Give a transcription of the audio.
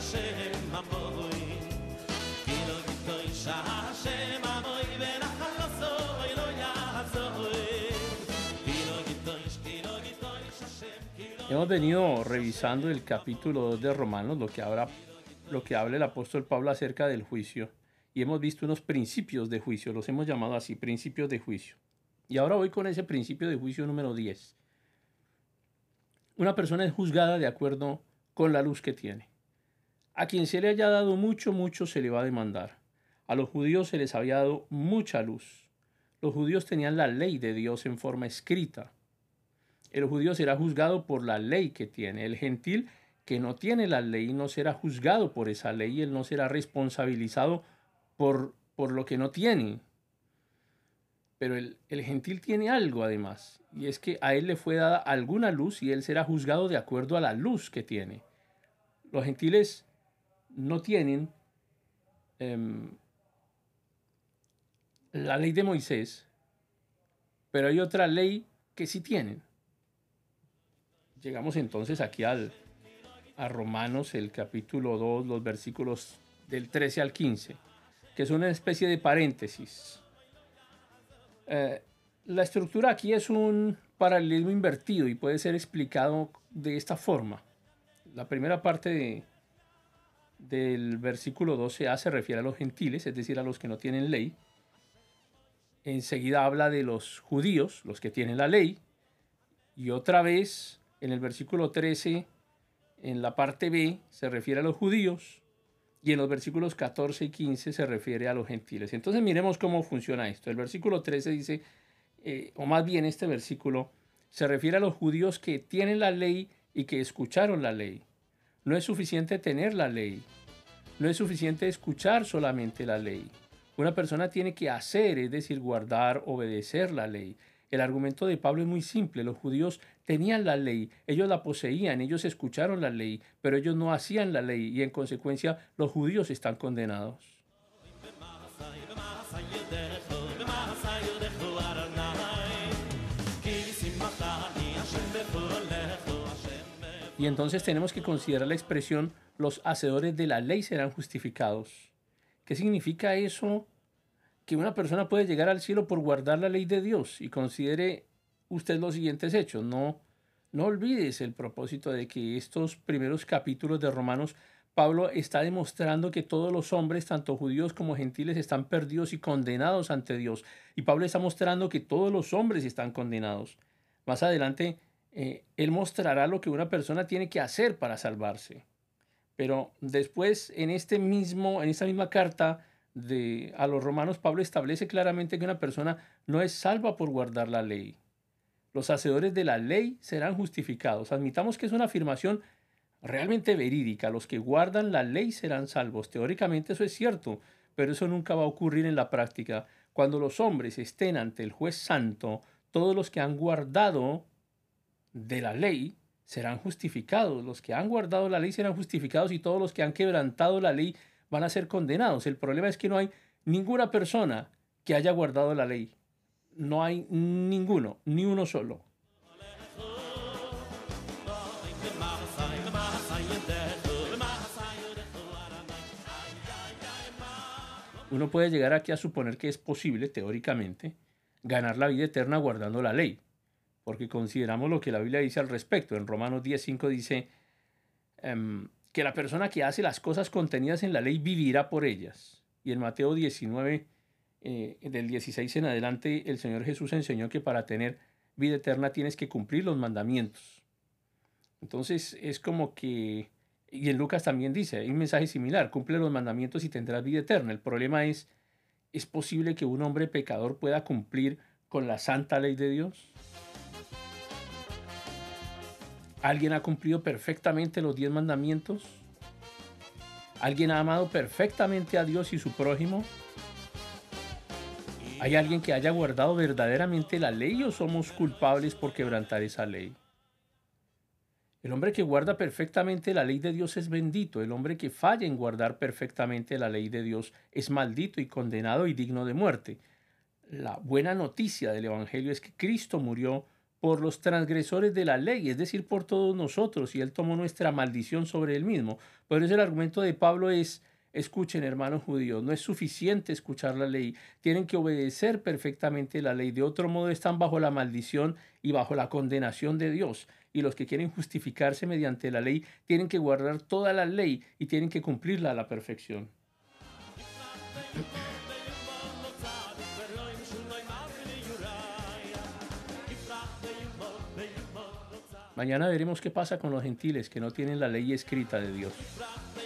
Hemos venido revisando el capítulo 2 de Romanos, lo que habla el apóstol Pablo acerca del juicio, y hemos visto unos principios de juicio, los hemos llamado así, principios de juicio. Y ahora voy con ese principio de juicio número 10. Una persona es juzgada de acuerdo con la luz que tiene. A quien se le haya dado mucho, mucho se le va a demandar. A los judíos se les había dado mucha luz. Los judíos tenían la ley de Dios en forma escrita. El judío será juzgado por la ley que tiene. El gentil que no tiene la ley no será juzgado por esa ley. Él no será responsabilizado por lo que no tiene. Pero el gentil tiene algo además. Y es que a él le fue dada alguna luz y él será juzgado de acuerdo a la luz que tiene. Los gentiles no tienen la ley de Moisés, pero hay otra ley que sí tienen. Llegamos entonces aquí a Romanos, el capítulo 2, los versículos del 13 al 15, que es una especie de paréntesis. La estructura aquí es un paralelismo invertido y puede ser explicado de esta forma. La primera parte del versículo 12a se refiere a los gentiles, es decir, a los que no tienen ley. Enseguida habla de los judíos, los que tienen la ley. Y otra vez, en el versículo 13, en la parte B, se refiere a los judíos. Y en los versículos 14 y 15 se refiere a los gentiles. Entonces miremos cómo funciona esto. El versículo 13 dice, o más bien este versículo, se refiere a los judíos que tienen la ley y que escucharon la ley. No es suficiente tener la ley. No es suficiente escuchar solamente la ley. Una persona tiene que hacer, es decir, guardar, obedecer la ley. El argumento de Pablo es muy simple. Los judíos tenían la ley, ellos la poseían, ellos escucharon la ley, pero ellos no hacían la ley y en consecuencia los judíos están condenados. Y entonces tenemos que considerar la expresión los hacedores de la ley serán justificados. ¿Qué significa eso? Que una persona puede llegar al cielo por guardar la ley de Dios. Y considere usted los siguientes hechos. No olvides el propósito de que estos primeros capítulos de Romanos, Pablo está demostrando que todos los hombres, tanto judíos como gentiles, están perdidos y condenados ante Dios. Y Pablo está mostrando que todos los hombres están condenados. Más adelante, él mostrará lo que una persona tiene que hacer para salvarse. Pero después, en esta misma carta a los romanos, Pablo establece claramente que una persona no es salva por guardar la ley. Los hacedores de la ley serán justificados. Admitamos que es una afirmación realmente verídica. Los que guardan la ley serán salvos. Teóricamente eso es cierto, pero eso nunca va a ocurrir en la práctica. Cuando los hombres estén ante el juez santo, todos los que han guardado de la ley serán justificados. Los que han guardado la ley serán justificados y todos los que han quebrantado la ley van a ser condenados. El problema es que no hay ninguna persona que haya guardado la ley. No hay ninguno, ni uno solo. Uno puede llegar aquí a suponer que es posible, teóricamente, ganar la vida eterna guardando la ley, porque consideramos lo que la Biblia dice al respecto. En Romanos 10:5 dice que la persona que hace las cosas contenidas en la ley vivirá por ellas. Y en Mateo 19, del 16 en adelante, el Señor Jesús enseñó que para tener vida eterna tienes que cumplir los mandamientos. Entonces es como que, y en Lucas también dice, hay un mensaje similar, cumple los mandamientos y tendrás vida eterna. El problema ¿es posible que un hombre pecador pueda cumplir con la santa ley de Dios? ¿Alguien ha cumplido perfectamente los 10 mandamientos? ¿Alguien ha amado perfectamente a Dios y su prójimo? ¿Hay alguien que haya guardado verdaderamente la ley o somos culpables por quebrantar esa ley? El hombre que guarda perfectamente la ley de Dios es bendito. El hombre que falla en guardar perfectamente la ley de Dios es maldito y condenado y digno de muerte. La buena noticia del Evangelio es que Cristo murió por los transgresores de la ley, es decir, por todos nosotros, y Él tomó nuestra maldición sobre Él mismo. Por eso el argumento de Pablo es, escuchen, hermanos judíos, no es suficiente escuchar la ley, tienen que obedecer perfectamente la ley, de otro modo están bajo la maldición y bajo la condenación de Dios. Y los que quieren justificarse mediante la ley tienen que guardar toda la ley y tienen que cumplirla a la perfección. Mañana veremos qué pasa con los gentiles que no tienen la ley escrita de Dios.